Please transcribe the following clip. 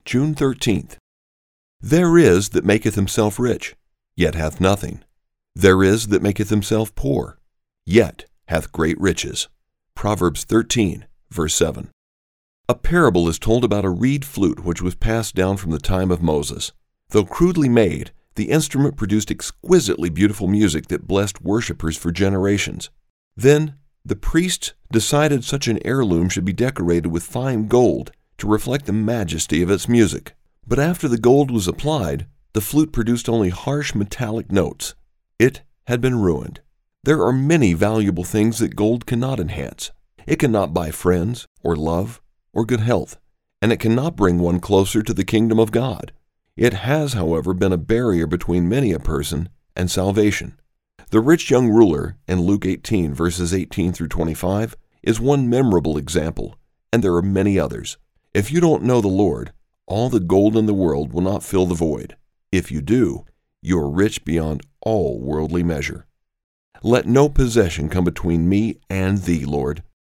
June 13th. There is that maketh himself rich, yet hath nothing. There is that maketh himself poor, yet hath great riches. Proverbs 13, verse 7. A parable is told about a reed flute which was passed down from the time of Moses. Though crudely made, the instrument produced exquisitely beautiful music that blessed worshippers for generations. Then, the priests decided such an heirloom should be decorated with fine gold to reflect the majesty of its music. But after the gold was applied, the flute produced only harsh metallic notes. It had been ruined. There are many valuable things that gold cannot enhance. It cannot buy friends, or love, or good health, and it cannot bring one closer to the kingdom of God. It has, however, been a barrier between many a person and salvation. The rich young ruler in Luke 18, verses 18 through 25, is one memorable example, and there are many others. If you don't know the Lord, all the gold in the world will not fill the void. If you do, you are rich beyond all worldly measure. Let no possession come between me and thee, Lord.